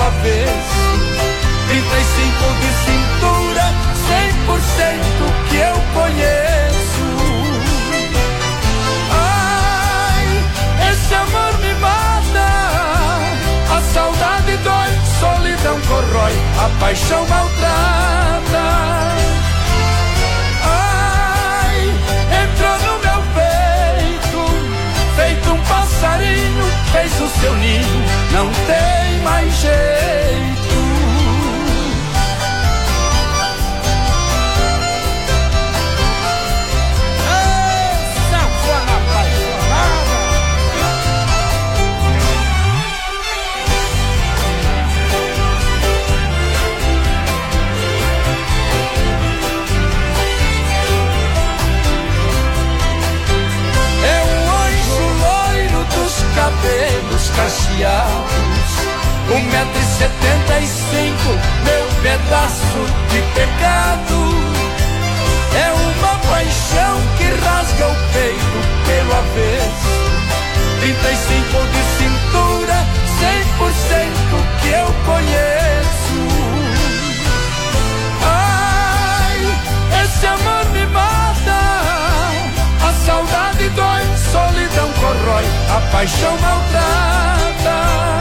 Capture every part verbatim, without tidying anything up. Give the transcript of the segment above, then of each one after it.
avesso. Trinta e cinco de cintura, cem por cento que eu conheço. Ai, esse amor me mata, a saudade dói, solidão corrói, a paixão maltrata. Ai, entrou no meu peito, feito um passarinho, fez o seu ninho, não tem mais jeito. Cabelos cacheados, um metro e setenta e cinco, meu pedaço de pecado. É uma paixão que rasga o peito pelo avesso. Trinta e cinco de cintura, cem por cento que eu conheço. Ai, esse amor me mata, a saudade dói, solidão corrói, a paixão maltrata.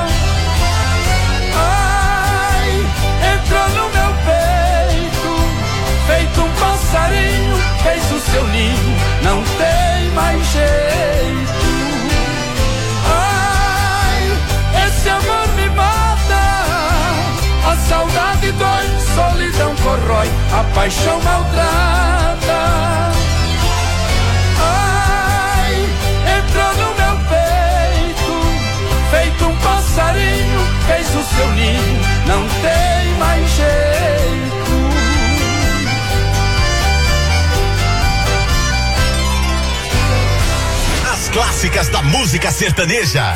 Ai, entrou no meu peito, feito um passarinho, fez o seu ninho, não tem mais jeito. Ai, esse amor me mata, a saudade dói, solidão corrói, a paixão maltrata. Entrou no meu peito, feito um passarinho, fez o seu ninho, não tem mais jeito. As clássicas da música sertaneja.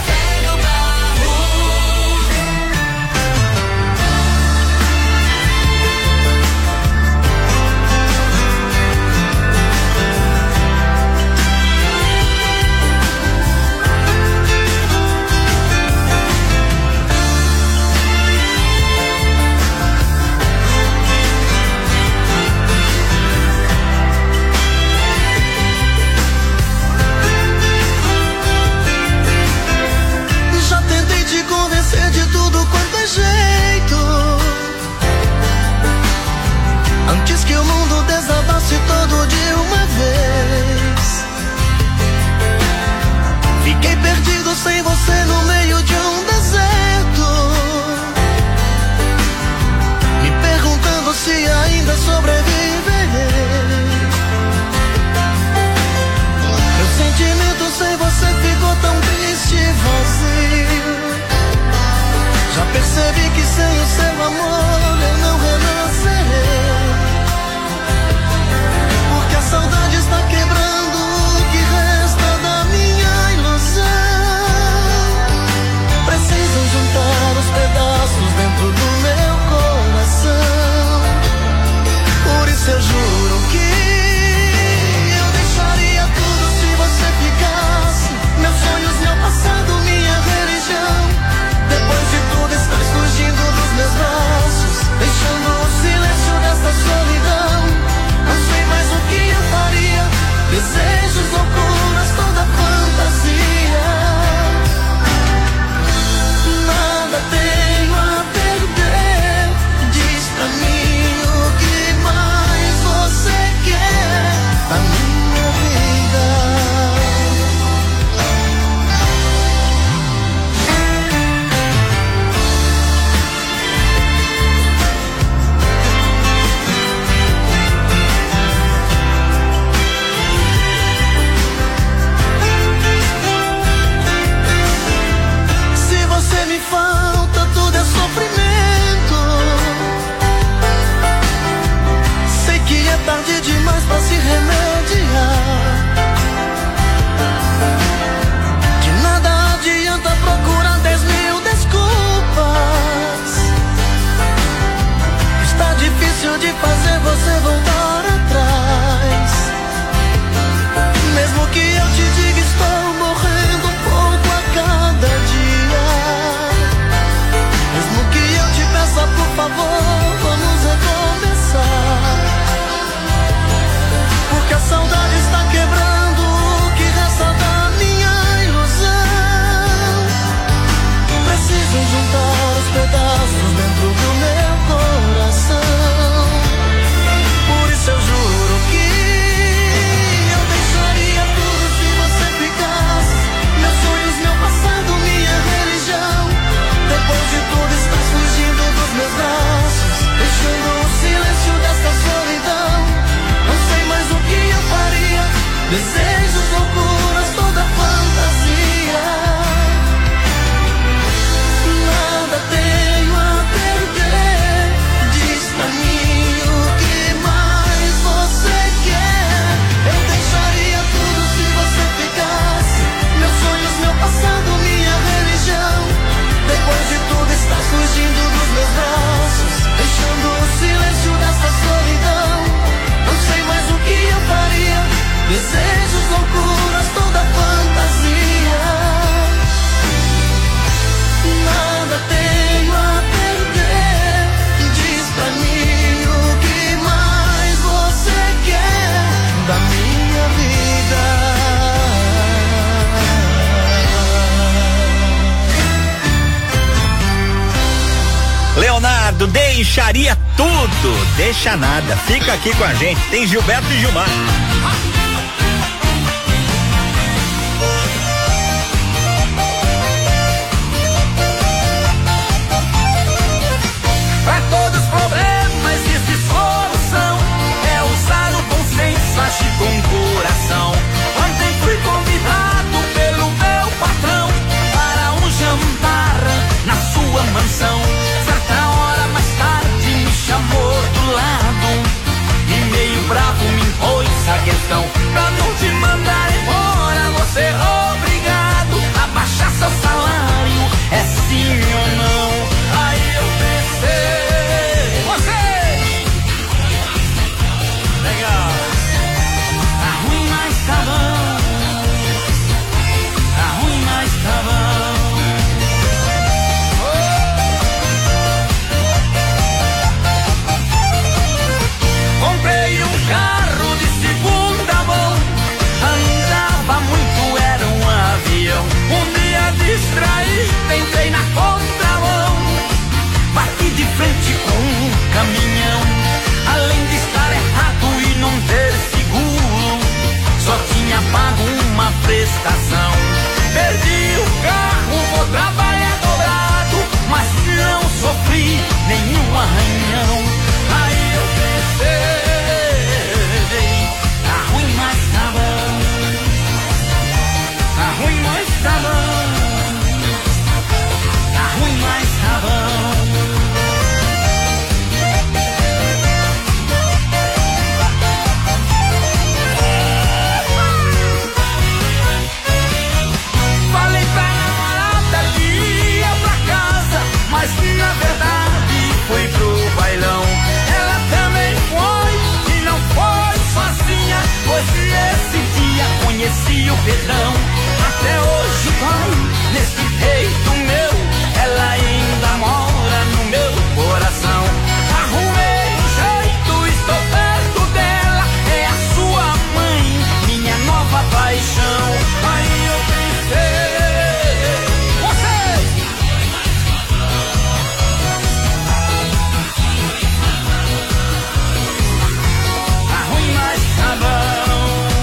Antes que o mundo desabasse todo de uma vez, fiquei perdido sem você no meio de um deserto, me perguntando se ainda sobreviverei. Meu sentimento sem você ficou tão triste e vazio. Já percebi que sem o seu amor eu não renascerei, porque a saudade está quebrando o que resta da minha ilusão. Precisam juntar os pedaços dentro do meu coração. Por isso eu juro que eu deixaria tudo se você ficasse. Meus sonhos, meu passado, minha religião. Depois de tudo estás fugindo dos meus braços, deixando Eduardo, deixaria tudo. Deixa nada, fica aqui com a gente. Tem Gilberto e Gilmar. Pra todos os problemas existe solução. É usar o bom senso, agir com o coração. Ontem fui convidado pelo meu patrão para um jantar na sua mansão. Certa hora mais tarde me chamou do lado e meio bravo me impôs a questão. Pra não te mandar embora, você é obrigado a baixar seu salário. É sim ou não? Aí eu pensei, você legal, tá ruim, mas tá bom. Tá ruim, mas tá bom. Comprei um carro de segunda mão, andava muito, era um avião. Um dia distraí, entrei na contramão, bati de frente com um caminhão. Além de estar errado e não ter seguro, só tinha pago uma prestação. Perdi o carro, vou trabalhar dobrado, mas não sofri nenhum arranhão. Aí eu pensei, tá ruim, mas tá bom. Tá ruim, mas tá bom. Tá ruim, mas tá bom. Falei pra namorada que ia pra casa, mas na verdade foi pro bailão. Ela também foi e não foi sozinha, pois esse dia conheci o perdão. Até hoje vai nesse peito meu, ela ainda mora no meu coração. Arrumei um jeito, estou perto dela, é a sua mãe, minha nova paixão. Aí eu pensei, vocês tá ruim, mas tá bom.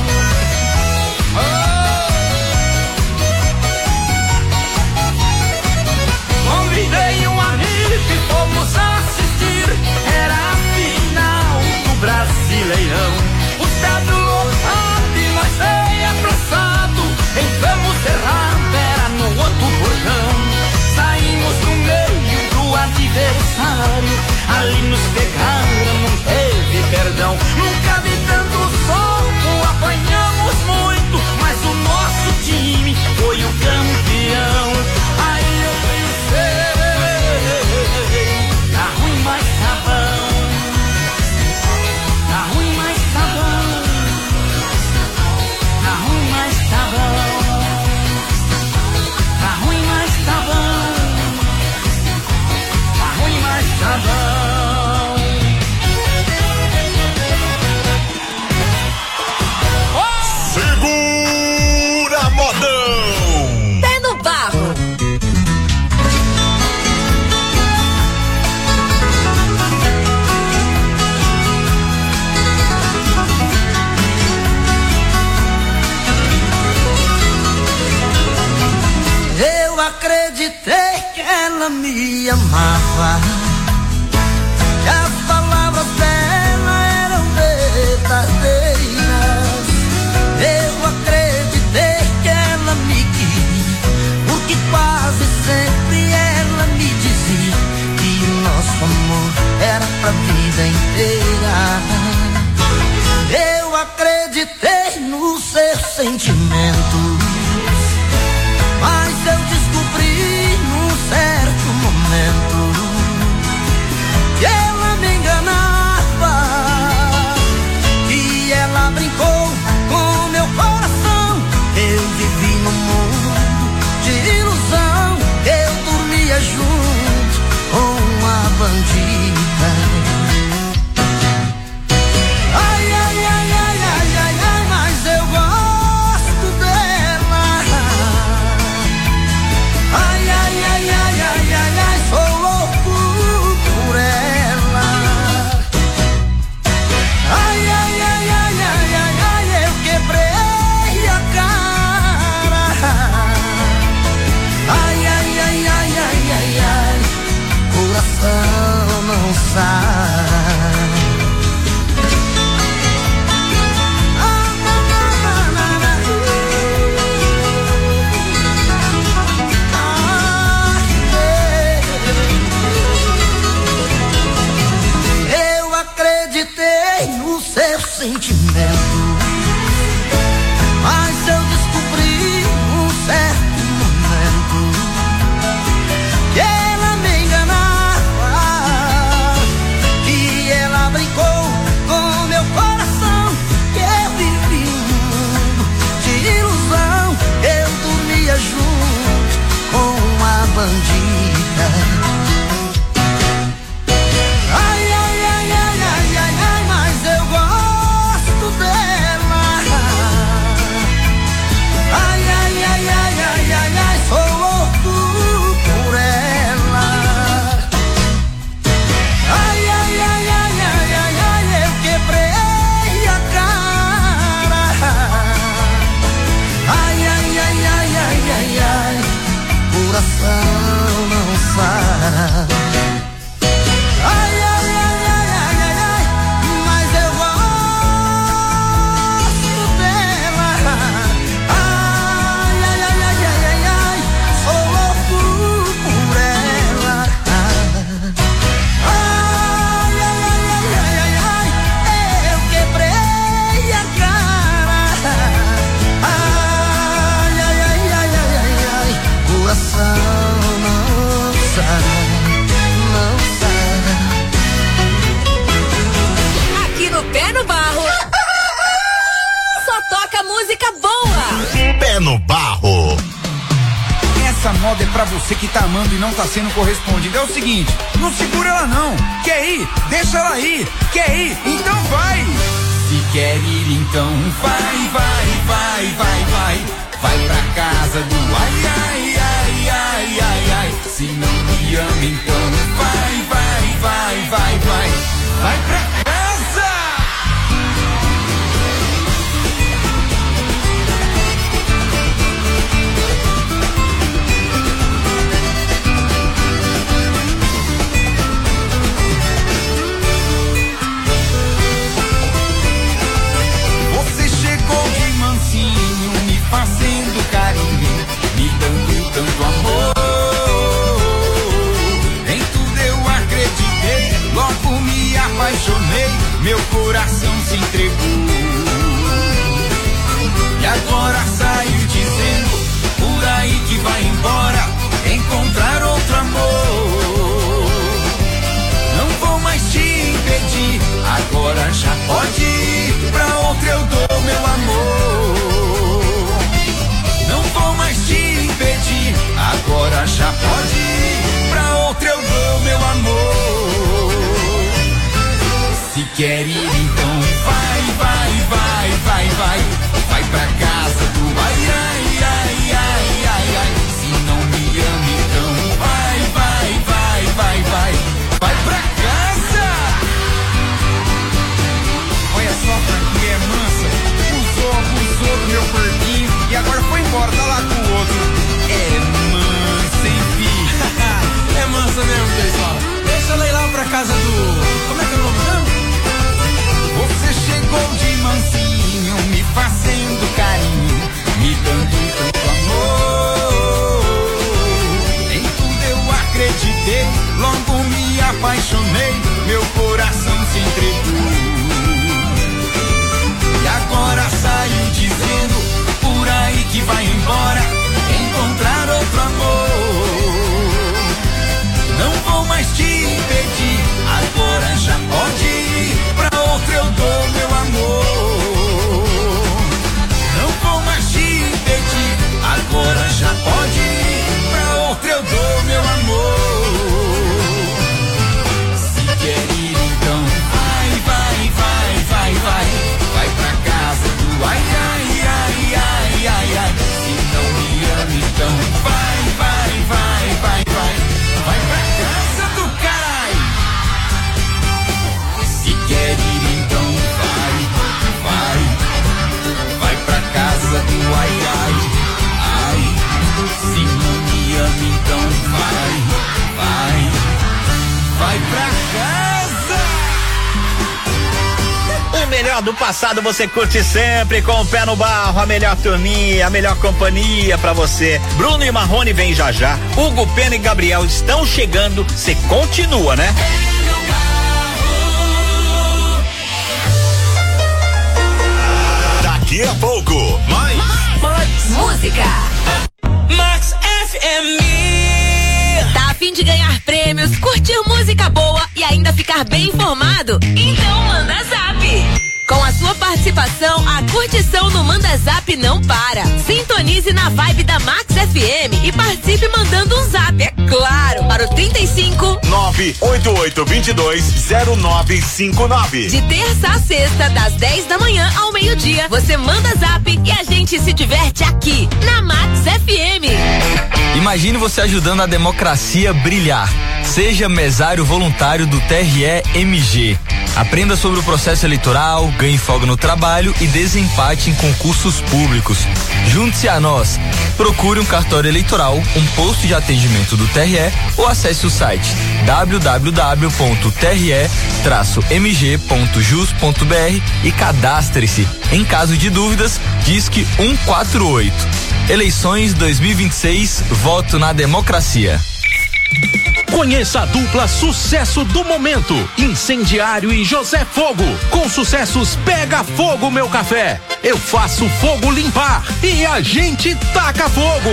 Convidei um amigo e fomos assistir. Era a final do Brasileirão. O estádio lotado e nós bem apressado. Entramos errado, era no outro portão. Saímos no meio do adversário. Ali nos pegaram, não teve perdão. Nunca vi tanto soco, apanhamos muito, mas o nosso time foi o campeão. Aí eu pensei, tá ruim, mas tá bom. Tá ruim, mas tá bom. Tá ruim, mas tá bom. Tá ruim, mas tá bom. Tá ruim, mas tá bom. Segura, modão! Pé no barro. Eu acreditei que ela me amava, que as palavras dela eram verdadeiras. Eu acreditei que ela me queria, porque quase sempre ela me dizia que o nosso amor era pra vida inteira. Eu acreditei nos seus sentimentos, mas eu descobri num certo momento que ela me enganava, que ela brincou com meu coração. Eu vivi num mundo de ilusão, eu dormia junto com uma bandida. Ai, ai, ai, ai, ai, ai, ai, mas eu gosto dela. coração não sai. Eu acreditei no seu sentimento, mas eu descobri um certo momento que ela me enganava, que ela brincou com meu coração, que eu vivi um mundo de ilusão. Eu dormia junto com uma bandida. Ai, ai, ai, ai, ai, ai, ai, mas eu gosto dela. Ai, ai, ai, ai, ai, ai, ai, sou louco por ela. Ai, ai, ai, ai, ai, ai, ai, eu quebrei a cara. Ai, ai, ai, ai, ai, ai, ai, coração não sara. Ai, ai, ai, ai, ai, ai, ai, mas eu gosto dela. Ai, ai, ai, ai, ai, ai, ai, sou louco por ela. Ai, ai, ai, ai, ai, ai, eu quebrei a cara. Ai, ai, ai, ai, ai, ai, ai, coração não sara, não sara. Aqui no Pé no Barro, só toca música boa. Pé no barro. Essa moda é pra você que tá amando e não tá sendo correspondido. É o seguinte, não segura ela não. Quer ir? Deixa ela ir. Quer ir? Então vai. Se quer ir, então vai, vai, vai, vai, vai. Vai pra casa do ai, ai, ai, ai, ai, ai. Se não me ama, então vai, vai, vai, vai, vai. Vai pra casa. Você chegou de mansinho, me fazendo carinho, me dando tanto amor. Em tudo eu acreditei, logo me apaixonei, meu coração se entregou. E agora saiu dizendo por aí que vai embora, encontrar outro amor. Não vou mais te impedir, agora já pode ir, pra outro eu dou meu amor. Não vou mais te impedir, agora já pode ir, pra outro eu dou meu amor. Se quer ir, então vai, vai, vai, vai, vai. Vai pra casa do ai, ai, ai, ai, ai, ai. Se não me ama, então vai, vai, vai, vai, vai. Vai pra casa. Olha só pra que é mansa. Usou, abusou do meu corpinho e agora foi embora, tá lá com o outro. É mansa, enfim. É mansa mesmo, pessoal. Deixa ela ir lá pra casa do... Como é que é o nome mesmo? Você chegou de mansinho, me fazendo carinho, me dando tanto amor. Em tudo eu acreditei, logo me apaixonei, meu coração se entregou. E agora saiu dizendo por aí que vai embora, encontrar outro amor. Não vou mais te impedir, agora já pode ir, pra outro eu dou meu amor. Não vou mais te impedir, agora já pode ir, pra outro eu dou meu amor. Se quer ir, então vai, vai. vai pra casa. O melhor do passado você curte sempre com o Pé no Barro, a melhor turminha, a melhor companhia pra você. Bruno e Marrone vem já já, Hugo, Pena e Gabriel estão chegando, você continua, né? Daqui a pouco, mais, mais, mais música. Max F M. Tá a fim de ganhar prêmios, curtir música boa e ainda ficar bem informado? Então manda zap. Com a sua participação, a curtição no Manda Zap não para. Sintonize na vibe da Max F M e participe mandando um zap, é claro, para o trinta e cinco, nove oito oito dois dois, zero nove cinco nove. De terça a sexta, das dez da manhã ao meio-dia, você manda zap e a gente se diverte aqui, na Max F M. Imagine você ajudando a democracia a brilhar. Seja mesário voluntário do T R E M G. Aprenda sobre o processo eleitoral, ganhe folga no trabalho e desempate em concursos públicos. Junte-se a nós. Procure um cartório eleitoral, um posto de atendimento do T R E ou acesse o site w w w ponto t r e traço m g ponto jus ponto b r e cadastre-se. Em caso de dúvidas, disque um quatro oito. Eleições dois mil e vinte e seis, voto na democracia. Conheça a dupla sucesso do momento, Incendiário e José Fogo, com sucessos Pega Fogo Meu Café, Eu Faço Fogo Limpar e A Gente Taca Fogo.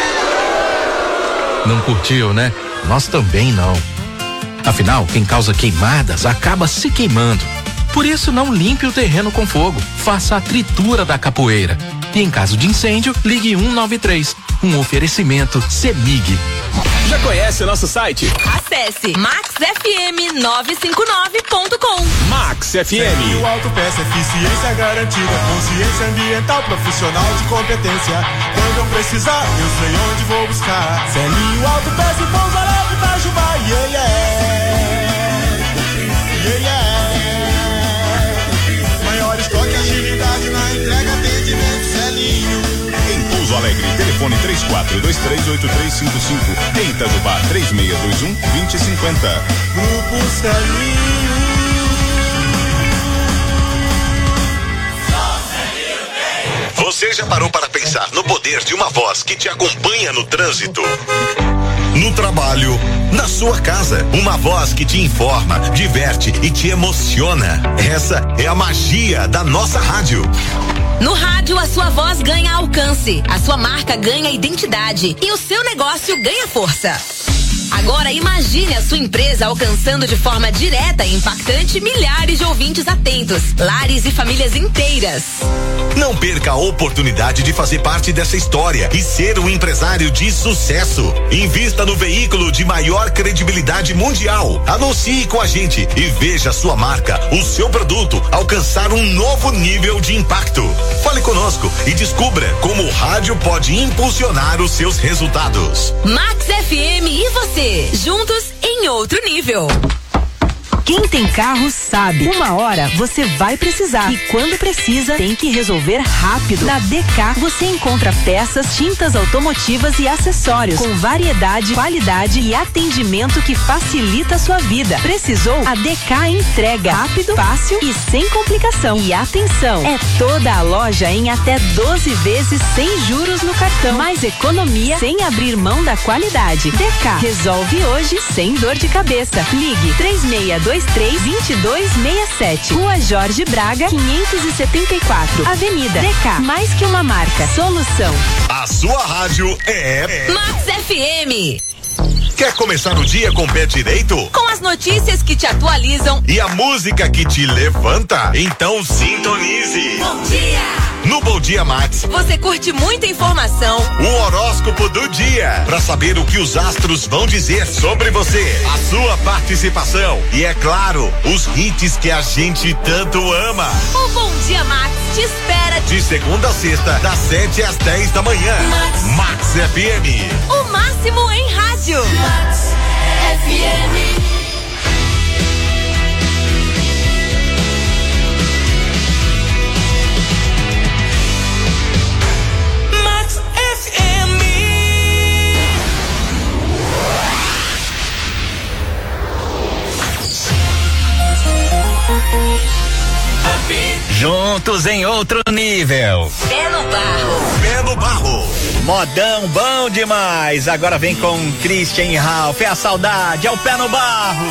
Não curtiu, né? Nós também não. Afinal, quem causa queimadas acaba se queimando. Por isso, não limpe o terreno com fogo, faça a tritura da capoeira. E em caso de incêndio, ligue um nove três. Um oferecimento CEMIG. Já conhece o nosso site? Acesse max f m nove cinco nove ponto com. Max F M. O autopeça, eficiência garantida, consciência ambiental, profissional de competência. Quando eu precisar, eu sei onde vou buscar. Celinho Autopeça e Pouso Alegre, Itajubá, yeah, yeah. Yeah, yeah. Maior estoque, agilidade na entrega, atendimento, Celinho. Em Pouso Alegre, telefone três quatro dois três oito três cinco cinco. Em Itajubá, três seis dois um, dois zero cinco zero. Grupo Celinho. Você já parou para pensar no poder de uma voz que te acompanha no trânsito? No trabalho, na sua casa, uma voz que te informa, diverte e te emociona. Essa é a magia da nossa rádio. No rádio, a sua voz ganha alcance, a sua marca ganha identidade e o seu negócio ganha força. Agora imagine a sua empresa alcançando de forma direta e impactante milhares de ouvintes atentos, lares e famílias inteiras. Não perca a oportunidade de fazer parte dessa história e ser um empresário de sucesso. Invista no veículo de maior credibilidade mundial. Anuncie com a gente e veja a sua marca, o seu produto alcançar um novo nível de impacto. Fale conosco e descubra como o rádio pode impulsionar os seus resultados. Max F M e você, juntos em outro nível. Quem tem carro sabe, uma hora você vai precisar e quando precisa tem que resolver rápido. Na D K você encontra peças, tintas automotivas e acessórios com variedade, qualidade e atendimento que facilita a sua vida. Precisou? A D K entrega rápido, fácil e sem complicação. E atenção, é toda a loja em até doze vezes sem juros no cartão. Mais economia sem abrir mão da qualidade. D K resolve hoje sem dor de cabeça. Ligue três seis dois três, dois dois seis sete. Rua Jorge Braga, quinhentos e setenta e quatro. Avenida D K. Mais que uma marca. Solução. A sua rádio é Max F M. Quer começar o dia com o pé direito? Com as notícias que te atualizam e a música que te levanta? Então sintonize. Bom dia! No Bom Dia Max, você curte muita informação. O horóscopo do dia, para saber o que os astros vão dizer sobre você, a sua participação e, é claro, os hits que a gente tanto ama. O Bom Dia Max te espera de segunda a sexta, das sete às dez da manhã. Max, Max F M. O máximo em rádio. Max F M. Juntos em outro nível. Pé no barro. Pé no barro. Modão bom demais. Agora vem com Christian e Ralph. É a saudade, é o pé no barro.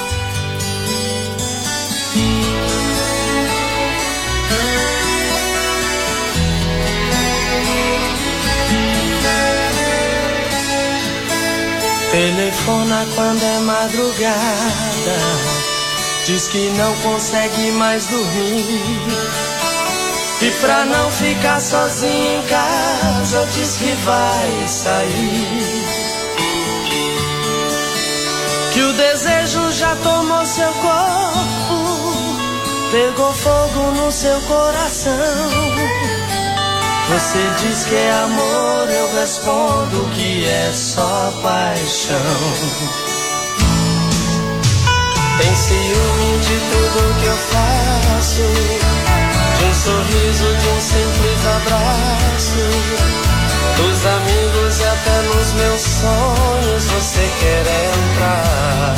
Telefona quando é madrugada, diz que não consegue mais dormir. E pra não ficar sozinho em casa, diz que vai sair. Que o desejo já tomou seu corpo, pegou fogo no seu coração. Você diz que é amor, eu respondo que é só paixão. Tem ciúme de tudo que eu faço, de um sorriso, de um simples abraço. Dos amigos e até nos meus sonhos você quer entrar.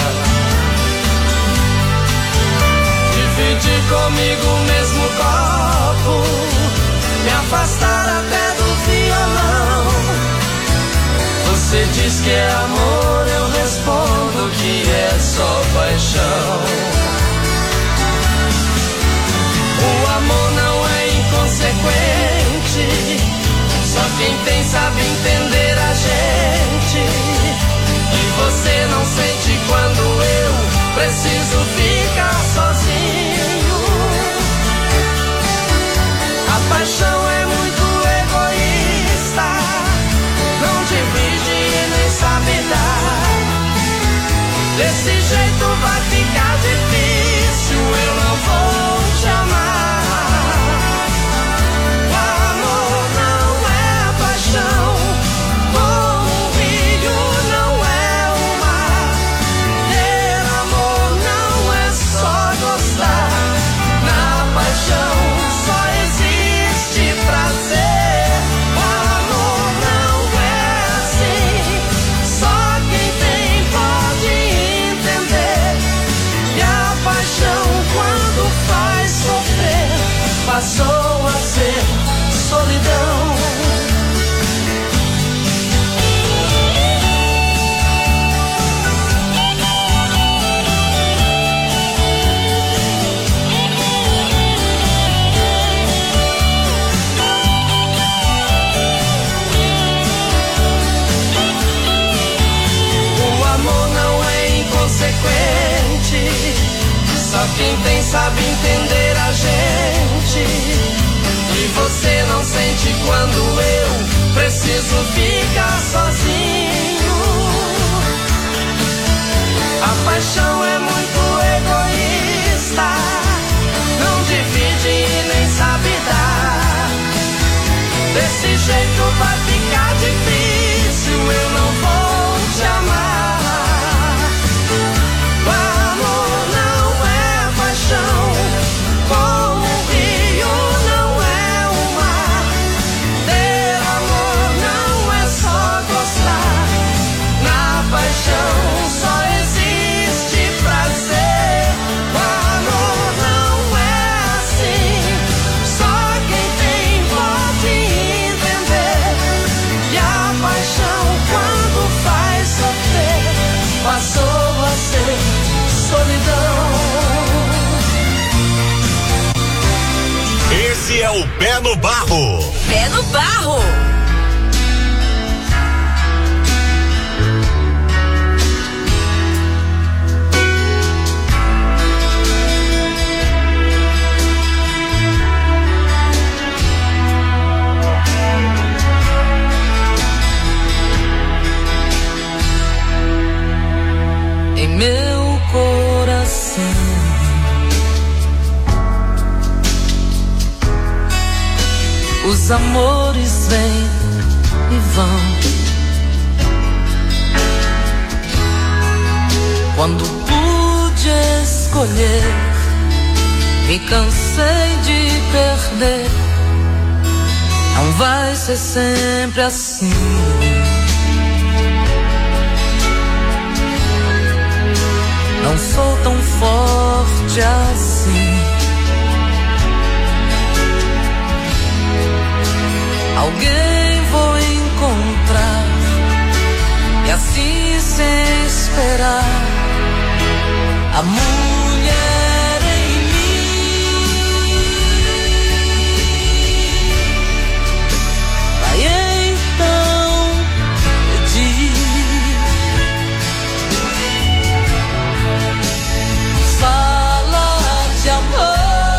Dividir comigo o mesmo copo, me afastar até do violão. Você diz que é amor, eu respondo que é só paixão. O amor não é inconsequente, só quem tem sabe entender a gente. E você não sente quando eu preciso ficar sozinho. A paixão é muito egoísta, não divide e nem sabe dar. Desse jeito vai ficar difícil, eu não vou te amar. O amor não é paixão, como o rio não é o mar. Ter amor não é só gostar, na paixão só existe prazer. O amor não é assim, só quem tem pode entender. E a paixão quando faz sofrer, passou a ser solidão. Só quem tem sabe entender a gente. E você não sente quando eu preciso ficar sozinho. A paixão é muito egoísta, não divide e nem sabe dar. Desse jeito vai ficar difícil, eu não vou te amar. Como o rio não é o mar, ter amor não é só gostar, na paixão só existe prazer. O amor não é assim, só quem tem pode entender. E a paixão quando faz sofrer, passou a ser solidão. Esse é o Pé no Barro. Pé no barro. Em meu coração os amores vêm e vão. Quando pude escolher, me cansei de perder. Não vai ser sempre assim. Não sou tão forte hoje assim. Alguém vou encontrar e assim sem esperar a mulher em mim vai então pedir, fala de amor.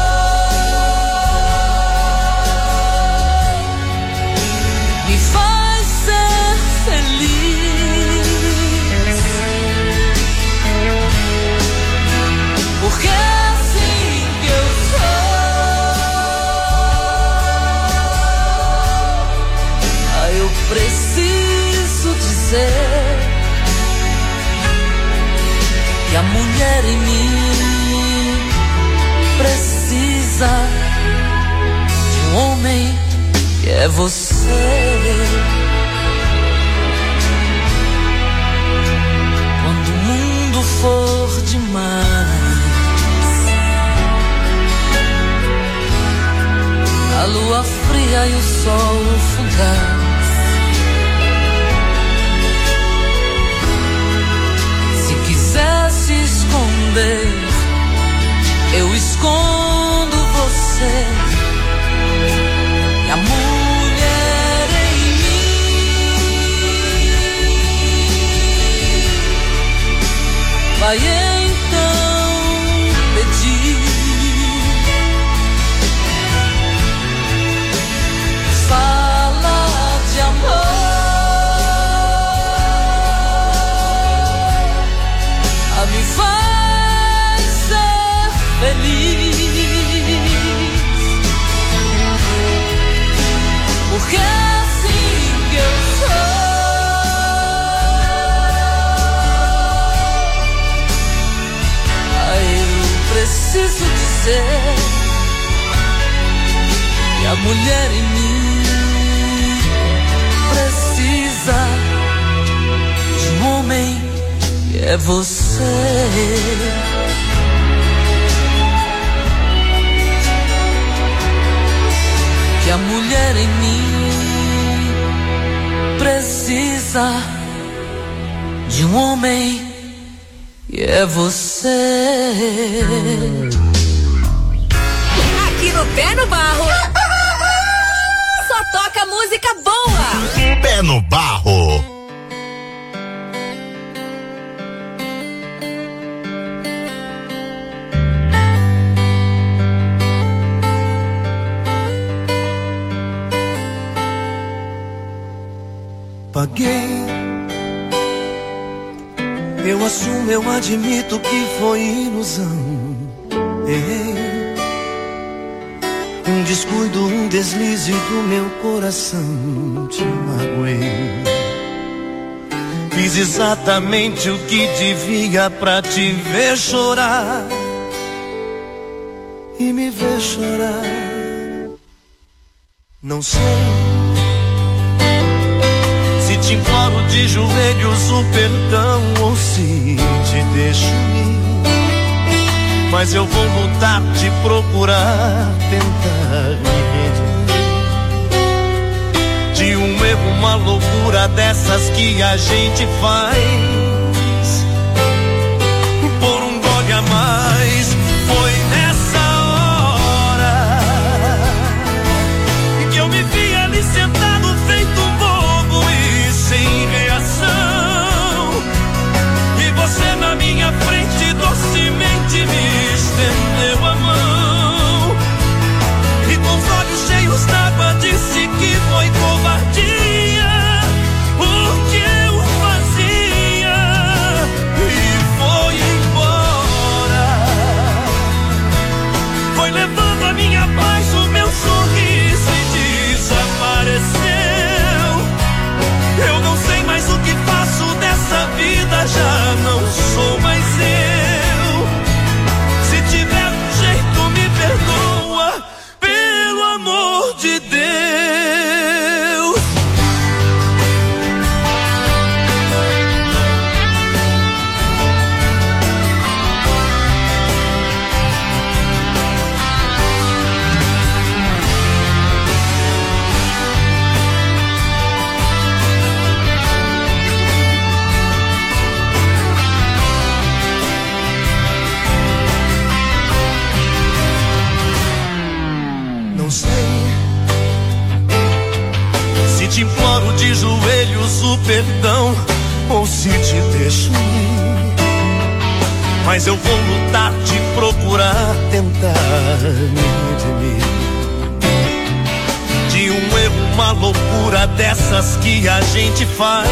Porque é assim que eu sou. Ah, eu preciso dizer que a mulher em mim precisa de um homem que é você. Quando o mundo for demais, a lua fria e o sol fugaz, se quiser se esconder, eu escondo você. E a mulher em mim vai então pedir, fala de amor. A me faz ser feliz. Porque é assim que eu sou. Ah, eu preciso dizer que a mulher em mim precisa de um homem que é você. Que a mulher em mim precisa de um homem que é você. Aqui no Pé no Barro só toca música boa. Pé no Barro. Paguei, eu assumo, eu admito que foi ilusão. Errei, um descuido, um deslize do meu coração. Te magoei, fiz exatamente o que devia pra te ver chorar e me ver chorar. Não sei te imploro de joelhos o perdão ou se te deixo ir, mas eu vou lutar, te procurar, tentar me redimir de um erro, uma loucura dessas que a gente faz por um gole a mais. Foi nessa hora que eu me vi ali sentado feito um bobo e sem reação, e você na minha frente docemente me estendeu a mão e com os olhos cheios d'água disse que foi covardia o que eu fazia. perdão ou se te deixo ir. Mas eu vou lutar, te procurar, tentar me redimir de um erro, uma loucura dessas que a gente faz.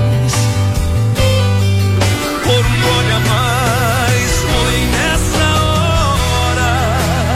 Por um olho a mais, foi nessa hora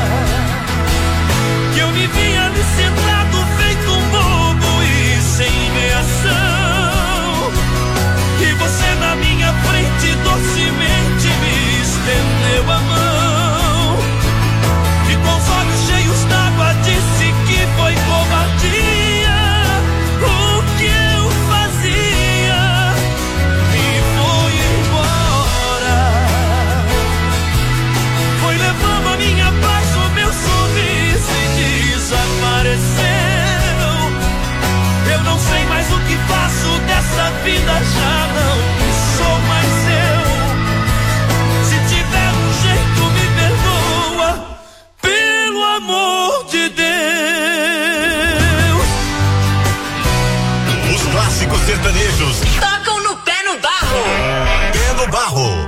que eu me vi ali sentado feito um bobo e sem reação. E você na minha frente docemente me estendeu a mão e com os olhos cheios d'água disse que foi covardia o que eu fazia e foi embora. Foi levando a minha paz, o meu sorriso e desapareceu. Eu não sei mais o que faço dessa vida, já não sou mais eu. Se tiver um jeito me perdoa, pelo amor de Deus. Os clássicos sertanejos Tocam no Pé no Barro. Pé no Barro.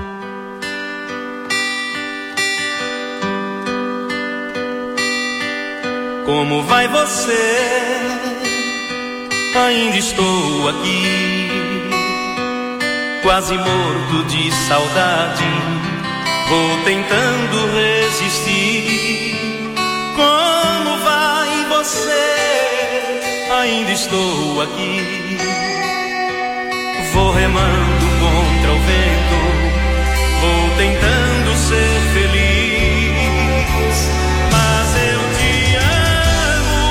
Como vai você? Ainda estou aqui, quase morto de saudade. Vou tentando resistir. Como vai você? Ainda estou aqui, vou remando contra o vento, vou tentando ser feliz. Mas eu te amo,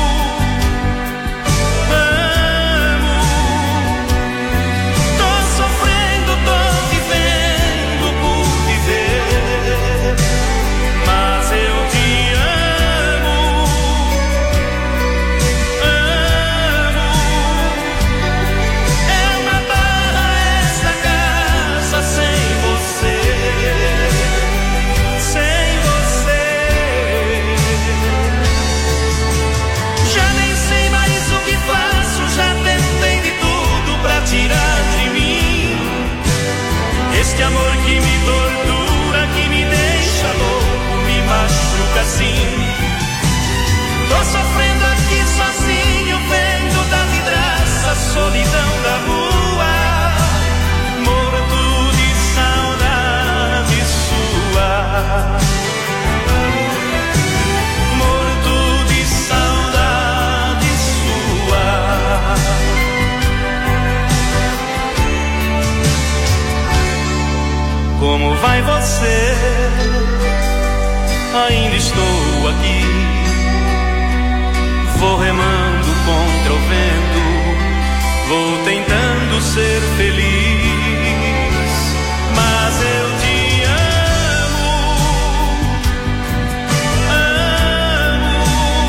amo. Tô sofrendo, tô vivendo por viver. Mas eu te amo, amo. É uma barra essa casa sem você, sem você. Já nem sei mais o que faço, já tentei de tudo pra tirar de mim este amor que me tortura, que me deixa louco, me machuca assim. Tô sofrendo aqui sozinho, vendo da vidraça a solidão da rua, morto de saudade sua, morto de saudade sua. Como vai você? Ainda estou aqui, vou remando contra o vento, vou tentando ser feliz. Mas eu te amo, amo.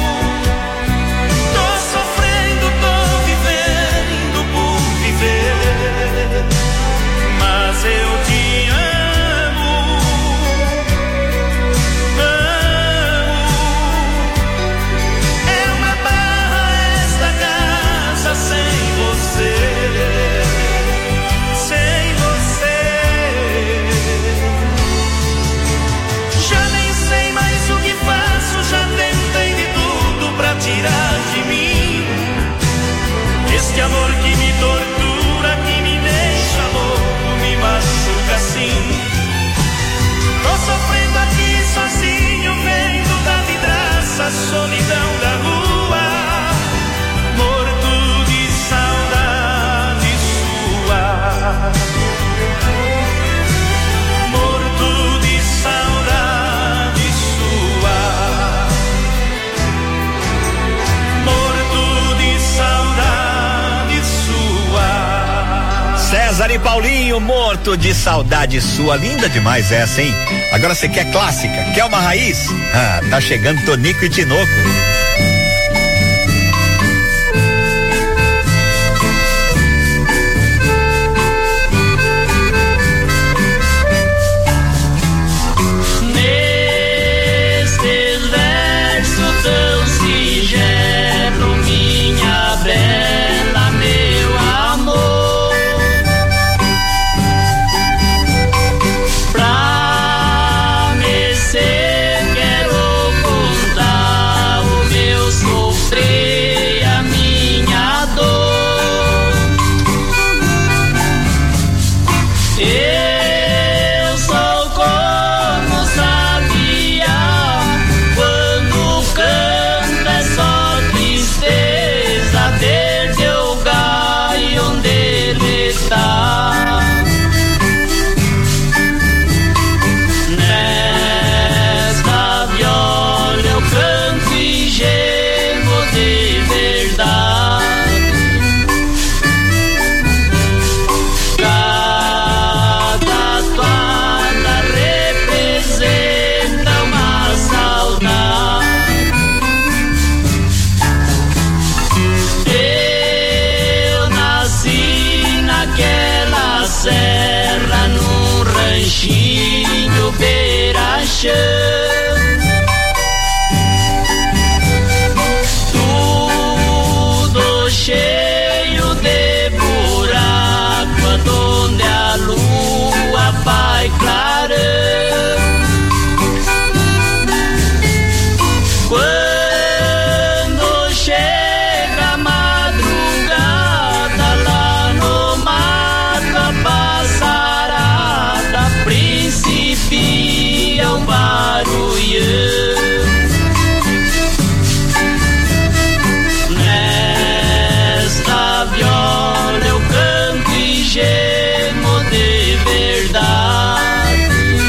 Tô sofrendo, tô vivendo por viver. Mas eu te amo, amo. É uma barra esta casa sem você, sem você. Já nem sei mais o que faço, já tentei de tudo pra tirar de mim este amor que me tortura, que me deixa louco, me machuca assim. Tô sofrendo aqui sozinho, vendo da vidraça a solidão da rua, morto de saudade sua, morto de saudade sua, morto de saudade sua. César e Paulinho, morto de saudade sua. Linda demais essa, hein? Agora você quer clássica? Quer uma raiz? Ah, tá chegando Tonico e Tinoco. Nestes versos tão singelo, minha bela, meu amor, paixão. Tudo cheio de buraco, onde a lua vai clarão. Quando chega a madrugada lá no mato, a passarada principia um barulhão. Nesta viola eu canto e gemo de verdade.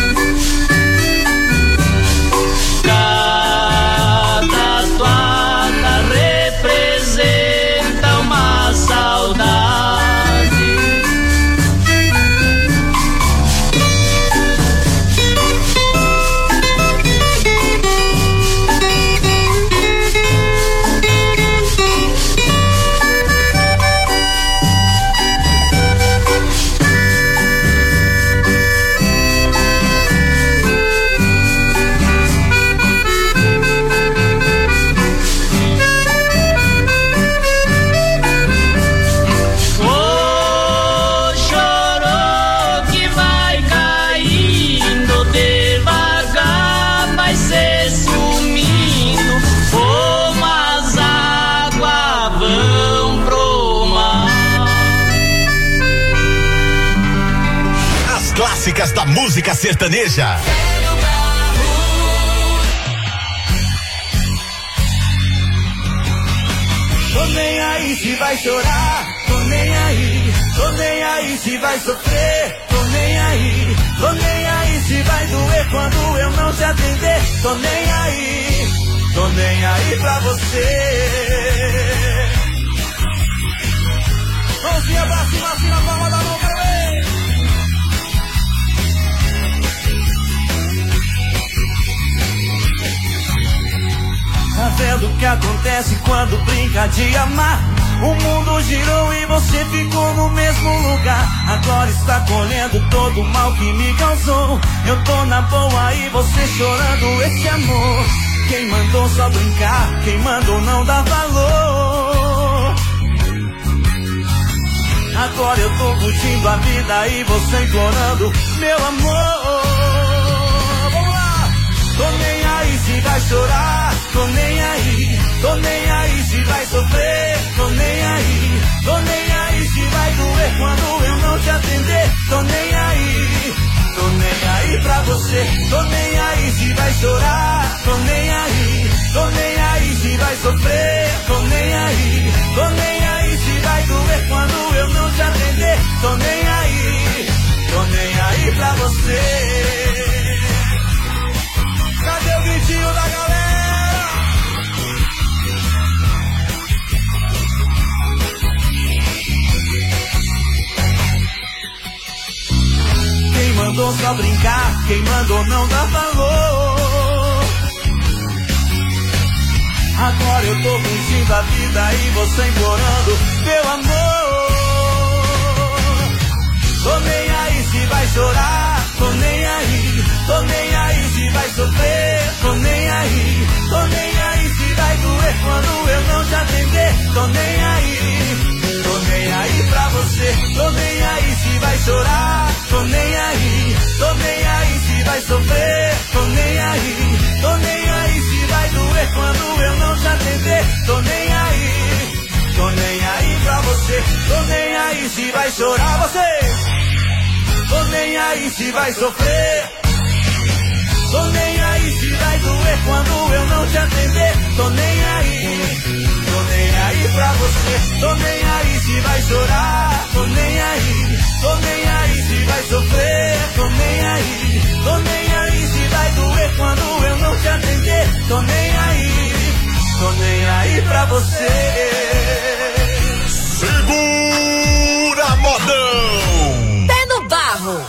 Cada toada representa uma saudade. O chorou que vai caindo devagar, vai se sumindo como as águas vão pro mar. As clássicas da música sertaneja. Tô nem aí se vai chorar, tô nem aí, tô nem aí se vai sofrer, tô nem aí, tô nem aí se vai doer quando eu não te atender, tô nem aí, tô nem aí pra você. Mãozinha pra cima, assim na palma da mão, quero ver. Tá vendo o que acontece quando brinca de amar? O mundo girou e você ficou no mesmo lugar. Agora está colhendo todo o mal que me causou. Eu tô na boa e você chorando esse amor. Quem mandou só brincar? Quem mandou não dar valor? Agora eu tô curtindo a vida e você implorando meu amor. Vamos lá! Tô nem aí se vai chorar, tô nem aí, tô nem aí se vai sofrer, tô nem aí, tô nem aí se vai doer quando eu não te atender, tô nem aí, tô nem aí pra você, tô nem aí se vai chorar, tô nem aí, tô nem aí se vai sofrer, tô nem aí, tô nem aí se vai doer quando eu não te atender, tô nem aí, tô nem aí pra você. Cadê o gritinho da galera? Quem mandou só brincar? Quem mandou não dar valor? Agora eu tô curtindo a vida e você implorando meu amor. Tô nem aí se vai chorar, tô nem aí, tô nem aí se vai sofrer, tô nem aí, tô nem aí se vai doer quando eu não te atender, tô nem aí, tô nem aí pra você, tô nem aí se vai chorar, tô nem aí, tô nem aí se vai sofrer, tô nem aí, tô nem aí se vai doer quando eu não te atender, tô nem aí, tô nem aí pra você, tô nem aí se vai chorar você. Tô nem aí se vai sofrer, tô nem aí se vai doer quando eu não te atender, tô nem aí, tô nem aí pra você, tô nem aí se vai chorar, tô nem aí, tô nem aí se vai sofrer, tô nem aí, tô nem aí se vai doer quando eu não te atender, tô nem aí, tô nem aí pra você. Segura, modão! Pé no barro.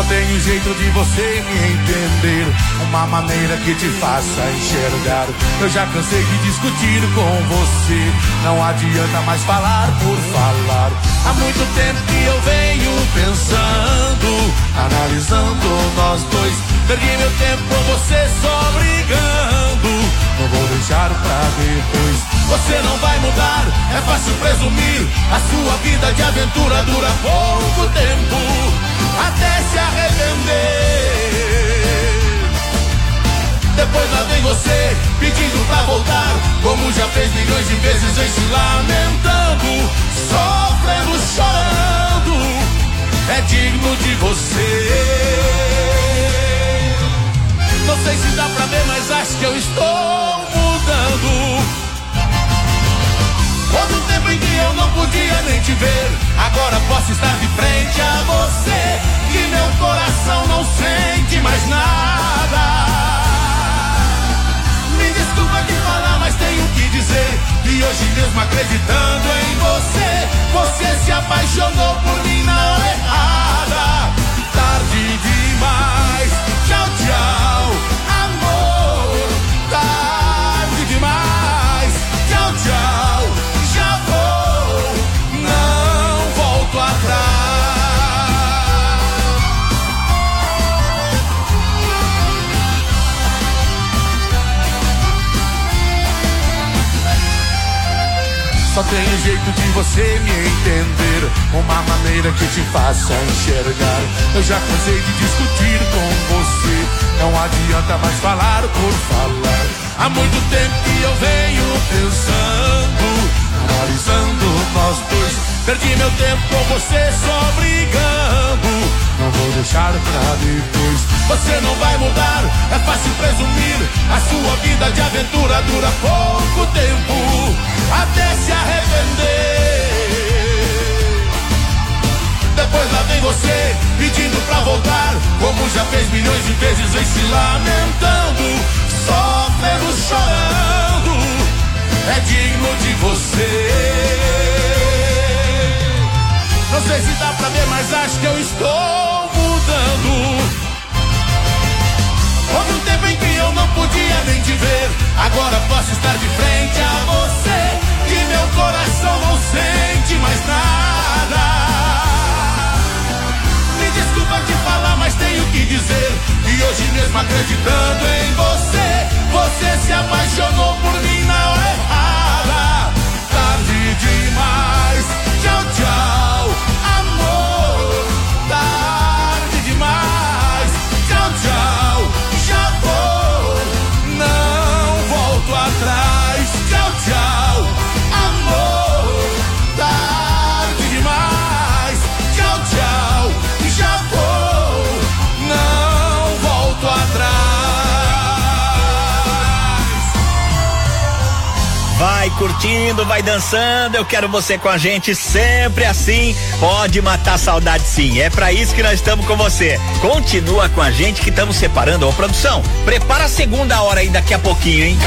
tem um jeito de você me entender, uma maneira que te faça enxergar. Eu já cansei de discutir com você, não adianta mais falar por falar. Há muito tempo que eu venho pensando, analisando nós dois. Perdi meu tempo com você só brigando, não vou deixar pra depois. Você não vai mudar, é fácil presumir, a sua vida de aventura dura pouco tempo, até se arrepender. Depois lá vem você, pedindo pra voltar, como já fez milhões de vezes, vem se lamentando, sofrendo, chorando, é digno de você. Não sei se dá pra ver, mas acho que eu estou mudando. Houve um tempo em que eu não podia nem te ver, agora posso estar de frente a você, que meu coração não sente mais nada. Me desculpa te falar, mas tenho que dizer que hoje mesmo acreditando em você, você se apaixonou por mim na hora errada. Tarde demais, tchau, tchau, amor. Tarde demais, tchau, tchau, já vou, não volto atrás. Só tem um jeito de você me entender, uma maneira que te faça enxergar. Eu já cansei de discutir com você, não adianta mais falar por falar. Há muito tempo que eu venho pensando, analisando nós dois. Perdi meu tempo com você só brigando, não vou deixar pra depois. Você não vai mudar, é fácil presumir, a sua vida de aventura dura pouco tempo, até se arrepender. Depois lá vem você, pedindo pra voltar, como já fez milhões de vezes, vem se lamentando, sofrendo, chorando, é digno de você. Não sei se dá pra ver, mas acho que eu estou mudando. Houve um tempo em que eu não podia nem te ver, agora posso estar de frente a você, que meu coração não sente mais nada. Me desculpa te falar, mas tenho que dizer que hoje mesmo acreditando em você, você se apaixonou por mim na hora errada. Tarde demais, tchau, tchau, amor. Tarde demais, tchau, tchau, já vou, não volto atrás. Tchau, tchau, amor. Tarde demais, tchau, tchau, já vou, não volto atrás. Vai curtindo, vai dançando, eu quero você com a gente sempre assim. Pode matar a saudade sim, é pra isso que nós estamos com você. Continua com a gente que estamos separando. Ô produção, prepara a segunda hora aí daqui a pouquinho, hein?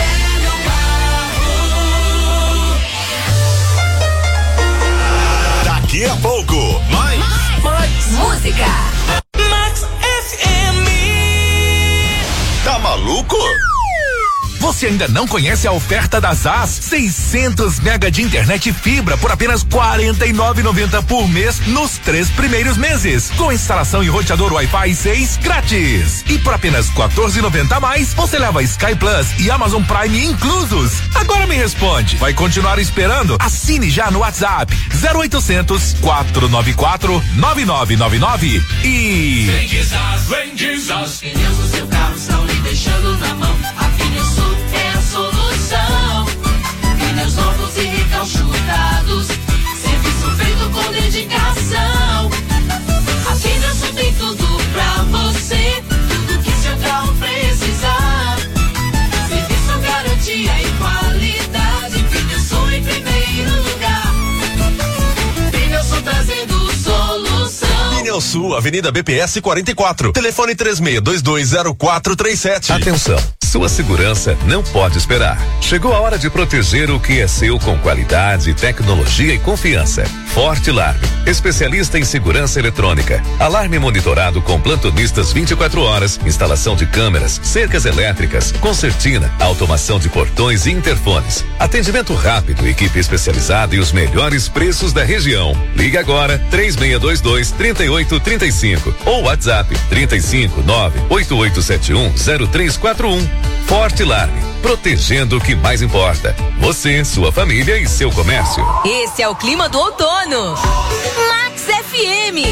Daqui a pouco, mais, mais, mais música. Max F M. Tá maluco? Você ainda não conhece a oferta da Zaz? seiscentos mega de internet fibra por apenas quarenta e nove reais e noventa centavos por mês nos três primeiros meses, com instalação e roteador Wi-Fi seis grátis. E por apenas quatorze reais e noventa centavos a mais, você leva Sky Plus e Amazon Prime inclusos. Agora me responde, vai continuar esperando? Assine já no WhatsApp zero oitocentos, quatrocentos e noventa e quatro, nove nove nove nove e Vem de Zaz, vem de Zaz. Pneus do seu carro estão lhe deixando na mão. A Finesul é a solução. Pneus novos e recalchutados, serviço feito com dedicação. A Finesul tem tudo pra você, tudo que seu carro precisar. Serviço, garantia e qualidade. Finesul em primeiro lugar. Finesul trazendo solução. Finesul, Avenida B P S quarenta e quatro. Telefone três seis dois dois zero quatro três sete. Atenção! Sua segurança não pode esperar. Chegou a hora de proteger o que é seu com qualidade, tecnologia e confiança. Forte Alarme, especialista em segurança eletrônica. Alarme monitorado com plantonistas vinte e quatro horas, instalação de câmeras, cercas elétricas, concertina, automação de portões e interfones. Atendimento rápido, equipe especializada e os melhores preços da região. Ligue agora três seis dois dois, três oito três cinco ou WhatsApp trinta e cinco, nove oito oito sete um, zero três quatro um. Forte Alarme, protegendo o que mais importa. Você, sua família e seu comércio. Esse é o clima do outono. Max F M.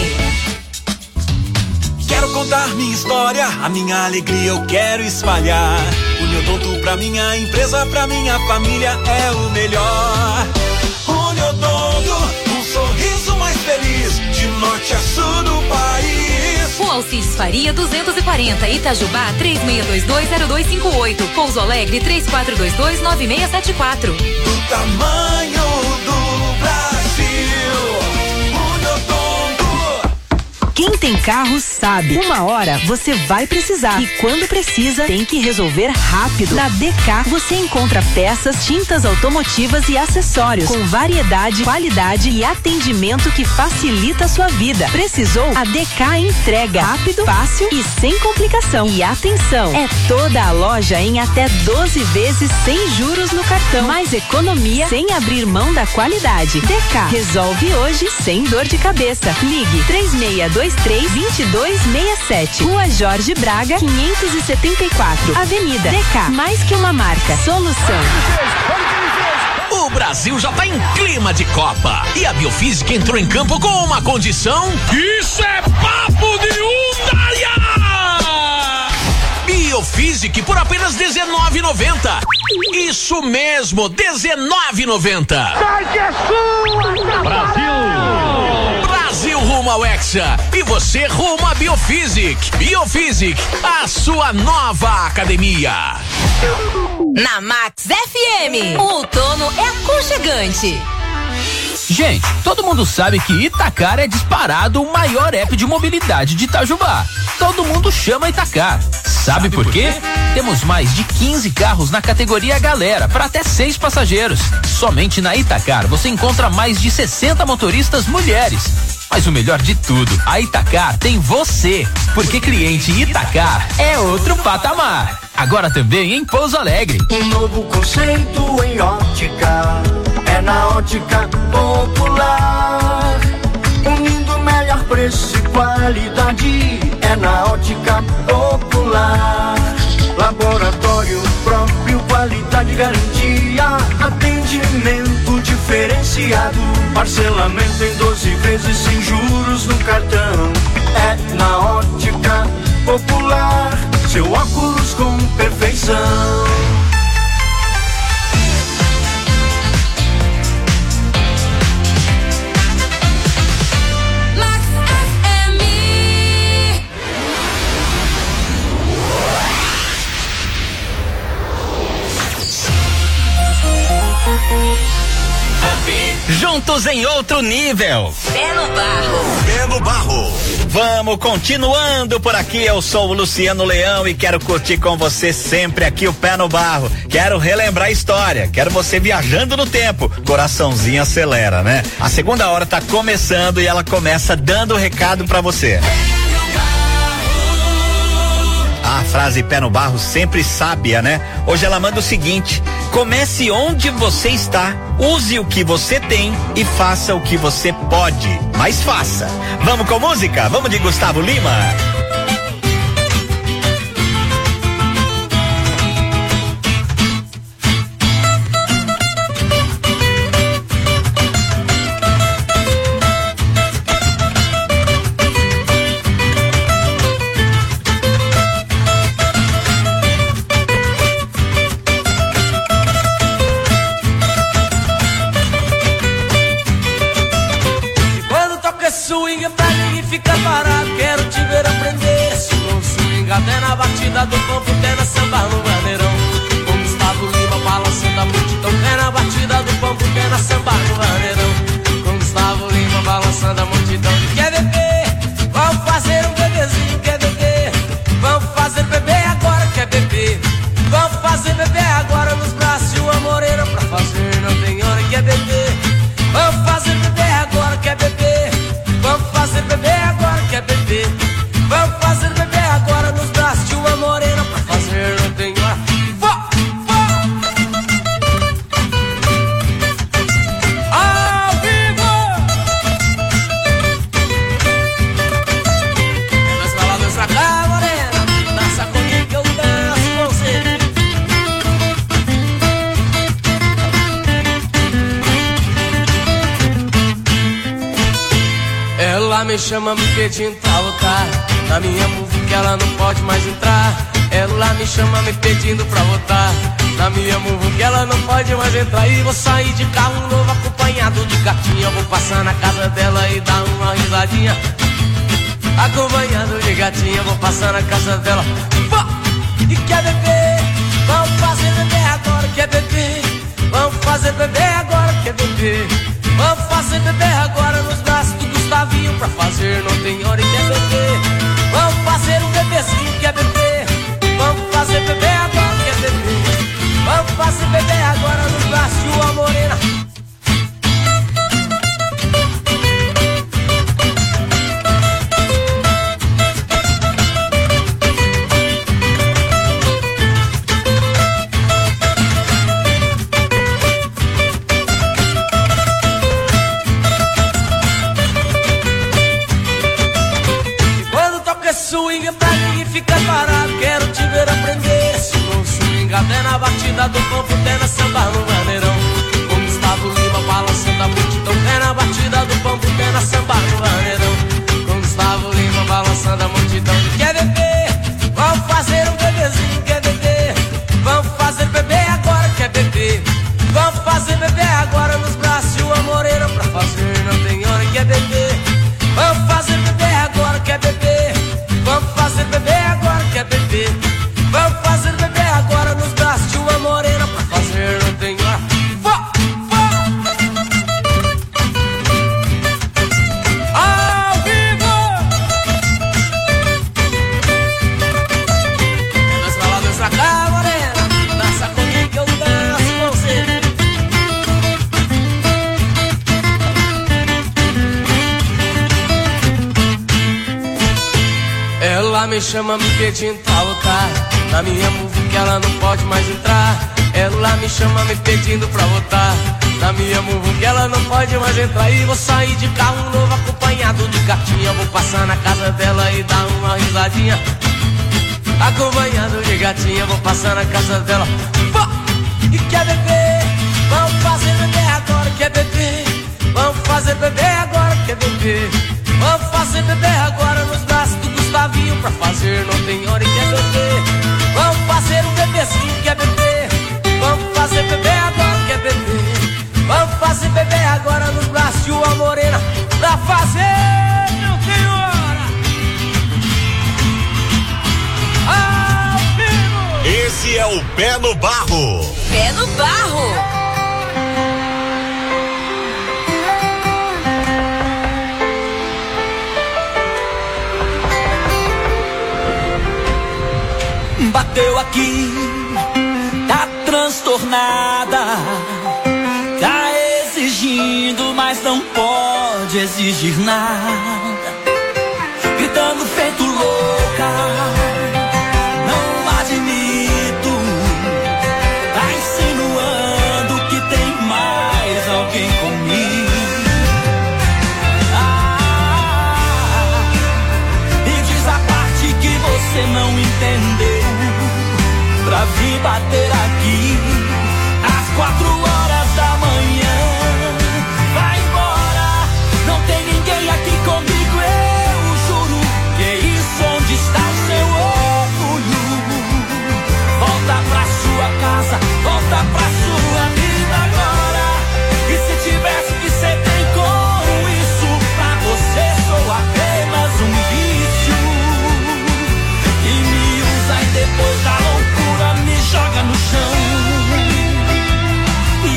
Quero contar minha história, a minha alegria eu quero espalhar. Uniodonto pra minha empresa, pra minha família é o melhor. Uniodonto, um sorriso mais feliz, de norte a sul do país. O Alcides Faria duzentos e quarenta, Itajubá três seis dois dois zero dois cinco oito, Pouso Alegre três quatro dois dois nove seis sete quatro. Do tamanho do Brasil, Uniodonto. Quem tem carro sabe. Uma hora você vai precisar. E quando precisa, tem que resolver rápido. Na D K você encontra peças, tintas automotivas e acessórios com variedade, qualidade e atendimento que facilita a sua vida. Precisou? A D K entrega rápido, fácil e sem complicação. E atenção, é toda a loja em até doze vezes sem juros no cartão. Mais economia sem abrir mão da qualidade. D K resolve hoje sem dor de cabeça. Ligue três seis dois três, dois dois seis sete. Rua Jorge Braga, quinhentos e setenta e quatro. Avenida D K. Mais que uma marca. Solução. O Brasil já tá em clima de Copa. E a Biofísica entrou em campo com uma condição. Isso é papo de Undaia! Biofísica por apenas dezenove reais e noventa centavos. Isso mesmo, dezenove reais e noventa centavos. Sai que é sua! Brasil! Brasil rumo ao Hexa e você rumo a Biofísica. Biofísica, a sua nova academia. Na Max F M, o outono é aconchegante. Gente, todo mundo sabe que Itacar é disparado o maior app de mobilidade de Itajubá. Todo mundo chama Itacar. Sabe, Sabe por quê? quê? Temos mais de quinze carros na categoria Galera, para até seis passageiros. Somente na Itacar você encontra mais de sessenta motoristas mulheres. Mas o melhor de tudo, a Itacar tem você, porque cliente Itacar é outro patamar. Agora também em Pouso Alegre. Um novo conceito em ótica, é na Ótica Popular. Unindo melhor preço e qualidade, é na Ótica Popular. Laboratório próprio, qualidade, garantia, atendimento diferenciado, parcelamento em doze vezes sem juros no cartão. É na Ótica Popular, seu óculos com perfeição. Juntos em outro nível. Pé no barro. Pé no barro. Vamos continuando por aqui. Eu sou o Luciano Leão e quero curtir com você sempre aqui o Pé no Barro. Quero relembrar a história. Quero você viajando no tempo. Coraçãozinho acelera, né? A segunda hora tá começando e ela começa dando o recado pra você. A frase Pé no Barro sempre sábia, né? Hoje ela manda o seguinte: comece onde você está, use o que você tem e faça o que você pode, mas faça. Vamos com música? Vamos de Gustavo Lima. Até na batida do povo, até na samba no maneirão. Com Gustavo Lima balançando a multidão. É na batida do povo, até na samba no maneirão. Com Gustavo Lima balançando a multidão. Quer beber? Vamos fazer um bebezinho. Quer beber? Vamos fazer beber agora. Quer beber? Ela me chama me pedindo pra votar na minha movie que ela não pode mais entrar. Ela me chama me pedindo pra votar na minha movie que ela não pode mais entrar. E vou sair de carro novo acompanhado de gatinha. Vou passar na casa dela e dar uma risadinha. Acompanhado de gatinha, vou passar na casa dela. E quer beber? Vamos fazer beber agora, quer beber? Vamos fazer beber agora, quer beber? Vamos fazer beber agora nos braços do Gustavinho. Pra fazer não tem hora e quer beber. Vamos fazer um bebezinho, quer beber? Vamos fazer beber agora, quer beber? Vamos fazer beber agora nos braços de uma morena. Swing pra ninguém fica parado, quero te ver aprender. Esse novo swing até na batida do campo, até na samba no maneirão. Com Gustavo Lima balançando a multidão, até na batida do campo, até na samba no maneirão. Com Gustavo Lima balançando a multidão. Quer beber? Vamos fazer um bebezinho, quer beber? Vamos fazer beber agora, quer beber? Vamos fazer beber agora nos braços de uma morena. Pra fazer não tem hora, quer beber? Vamos fazer beber agora, quer beber? Vamos fazer beber agora, quer beber? Vamos fazer beber agora nos braços de uma morena. Pra fazer não tem hora. Vá, vá. Ao vivo. Dança pra lá, dança pra cá, morena. Dança comigo que eu danço com você. Ela me chama me pedindo pra votar na minha movie que ela não pode mais entrar. Ela me chama me pedindo pra votar na minha movie que ela não pode mais entrar. E vou sair de carro novo acompanhado de gatinha. Vou passar na casa dela e dar uma risadinha. Acompanhado de gatinha, vou passar na casa dela. E quer beber? Vamos fazer beber agora, quer beber? Vamos fazer beber agora, quer beber? Vamos fazer beber agora nos braços do Gustavinho. Pra fazer não tem hora e quer beber? Vamos fazer um bebezinho, quer beber? Vamos fazer beber agora, quer beber? Vamos fazer beber agora nos braços de uma morena. Pra fazer não tem hora. Ah, esse é o Pé no Barro. Pé no Barro. Bateu aqui, tá transtornada, tá exigindo, mas não pode exigir nada. Gritando feito louca, não admito, tá insinuando que tem mais alguém comigo. Ah, e diz a parte que você não entendeu. Pra vir bater aqui às quatro horas da manhã. Vai embora, não tem ninguém aqui comigo, eu juro. Que é isso, onde está o seu orgulho? Volta pra sua casa, volta pra sua vida agora. E se tivesse que ser bem com isso, pra você sou apenas um vício. E me usa e depois da loucura me joga no chão.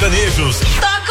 sertanejos. Toca